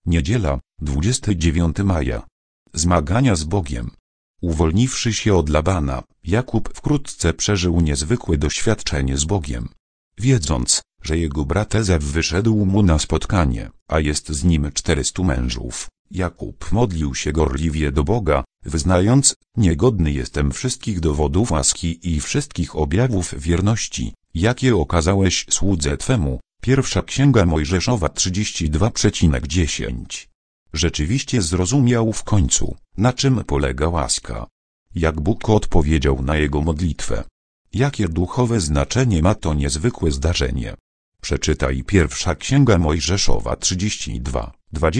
Niedziela, 29 maja. Zmagania z Bogiem. Uwolniwszy się od Labana, Jakub wkrótce przeżył niezwykłe doświadczenie z Bogiem. Wiedząc, że jego brat Ezef wyszedł mu na spotkanie, a jest z nim 400 mężów, Jakub modlił się gorliwie do Boga, wyznając: niegodny jestem wszystkich dowodów łaski i wszystkich objawów wierności, jakie okazałeś słudze Twemu. Pierwsza Księga Mojżeszowa 32,10. Rzeczywiście zrozumiał w końcu, na czym polega łaska. Jak Bóg odpowiedział na jego modlitwę. Jakie duchowe znaczenie ma to niezwykłe zdarzenie. Przeczytaj Pierwsza Księga Mojżeszowa 32,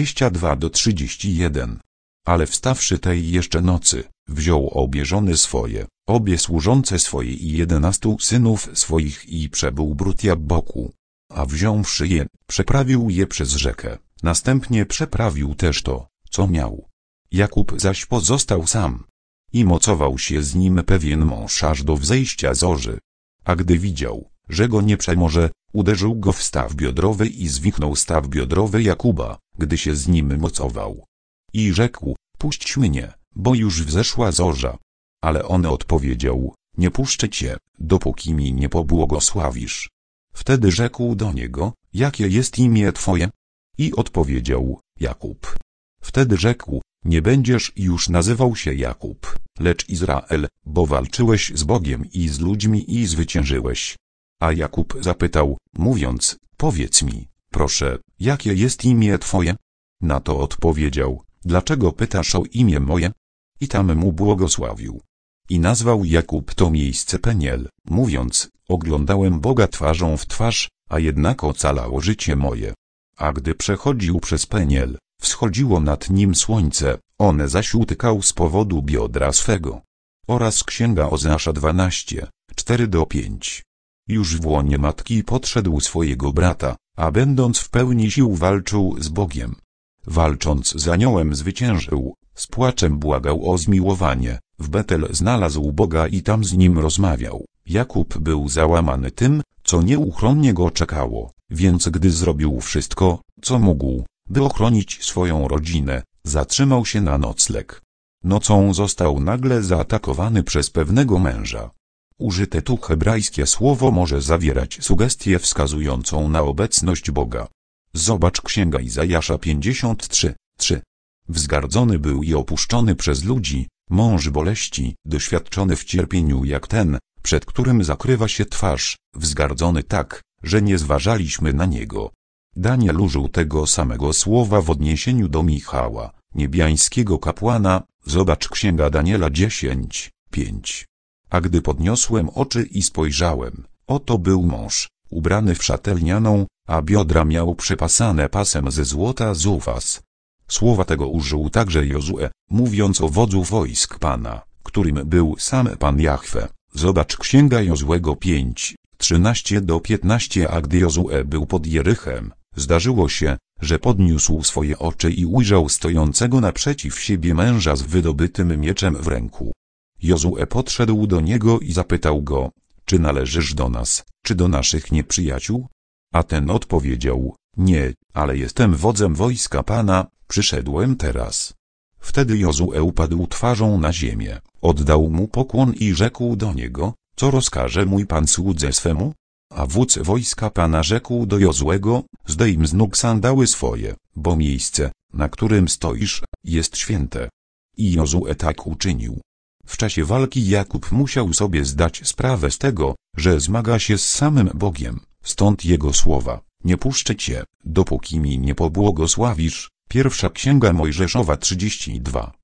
22-31. Ale wstawszy tej jeszcze nocy, wziął obie żony swoje, obie służące swoje i 11 synów swoich i przebył brud Jabboku. A wziąwszy je, przeprawił je przez rzekę, następnie przeprawił też to, co miał. Jakub zaś pozostał sam. I mocował się z nim pewien mąż aż do wzejścia zorzy. A gdy widział, że go nie przemoże, uderzył go w staw biodrowy i zwichnął staw biodrowy Jakuba, gdy się z nim mocował. I rzekł: puść mnie, bo już wzeszła zorza. Ale on odpowiedział: nie puszczę cię, dopóki mi nie pobłogosławisz. Wtedy rzekł do niego: jakie jest imię twoje? I odpowiedział: Jakub. Wtedy rzekł: nie będziesz już nazywał się Jakub, lecz Izrael, bo walczyłeś z Bogiem i z ludźmi i zwyciężyłeś. A Jakub zapytał, mówiąc: powiedz mi, proszę, jakie jest imię twoje? Na to odpowiedział: dlaczego pytasz o imię moje? I tam mu błogosławił. I nazwał Jakub to miejsce Peniel, mówiąc: oglądałem Boga twarzą w twarz, a jednak ocalało życie moje. A gdy przechodził przez Peniel, wschodziło nad nim słońce, one zaś utykał z powodu biodra swego. Oraz Księga Ozeasza 12, 4-5. Już w łonie matki podszedł swojego brata, a będąc w pełni sił walczył z Bogiem. Walcząc z aniołem zwyciężył, z płaczem błagał o zmiłowanie, w Betel znalazł Boga i tam z nim rozmawiał. Jakub był załamany tym, co nieuchronnie go czekało, więc gdy zrobił wszystko, co mógł, by ochronić swoją rodzinę, zatrzymał się na nocleg. Nocą został nagle zaatakowany przez pewnego męża. Użyte tu hebrajskie słowo może zawierać sugestię wskazującą na obecność Boga. Zobacz Księga Izajasza 53, 3. Wzgardzony był i opuszczony przez ludzi, mąż boleści, doświadczony w cierpieniu jak ten, przed którym zakrywa się twarz, wzgardzony tak, że nie zważaliśmy na niego. Daniel użył tego samego słowa w odniesieniu do Michała, niebiańskiego kapłana. Zobacz Księga Daniela 10, 5. A gdy podniosłem oczy i spojrzałem, oto był mąż, ubrany w szatę lnianą, a biodra miał przepasane pasem ze złota z Ufaz. Słowa tego użył także Jozue, mówiąc o wodzu wojsk Pana, którym był sam Pan Jahwe. Zobacz Księga Jozuego 5, 13-15. A gdy Jozue był pod Jerychem, zdarzyło się, że podniósł swoje oczy i ujrzał stojącego naprzeciw siebie męża z wydobytym mieczem w ręku. Jozue podszedł do niego i zapytał go: czy należysz do nas, czy do naszych nieprzyjaciół? A ten odpowiedział: nie, ale jestem wodzem wojska Pana, przyszedłem teraz. Wtedy Jozue upadł twarzą na ziemię, oddał mu pokłon i rzekł do niego: co rozkaże mój pan słudze swemu? A wódz wojska Pana rzekł do Jozuego: zdejm z nóg sandały swoje, bo miejsce, na którym stoisz, jest święte. I Jozue tak uczynił. W czasie walki Jakub musiał sobie zdać sprawę z tego, że zmaga się z samym Bogiem, stąd jego słowa: nie puszczę cię, dopóki mi nie pobłogosławisz. Pierwsza Księga Mojżeszowa 32,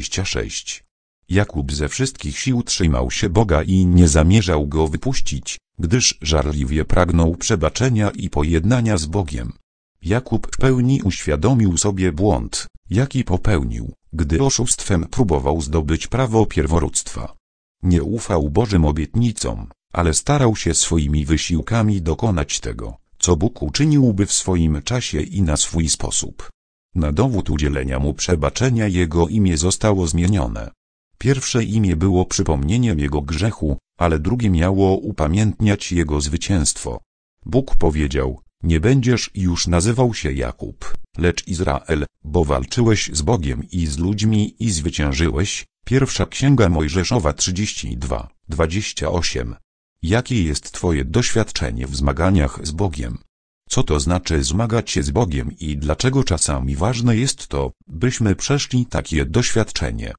26. Jakub ze wszystkich sił trzymał się Boga i nie zamierzał go wypuścić, gdyż żarliwie pragnął przebaczenia i pojednania z Bogiem. Jakub w pełni uświadomił sobie błąd, jaki popełnił, gdy oszustwem próbował zdobyć prawo pierworództwa. Nie ufał Bożym obietnicom, ale starał się swoimi wysiłkami dokonać tego, co Bóg uczyniłby w swoim czasie i na swój sposób. Na dowód udzielenia mu przebaczenia jego imię zostało zmienione. Pierwsze imię było przypomnieniem jego grzechu, ale drugie miało upamiętniać jego zwycięstwo. Bóg powiedział: Nie będziesz już nazywał się Jakub, lecz Izrael, bo walczyłeś z Bogiem i z ludźmi i zwyciężyłeś. Pierwsza Księga Mojżeszowa 32:28. Jakie jest twoje doświadczenie w zmaganiach z Bogiem? Co to znaczy zmagać się z Bogiem i dlaczego czasami ważne jest to, byśmy przeszli takie doświadczenie?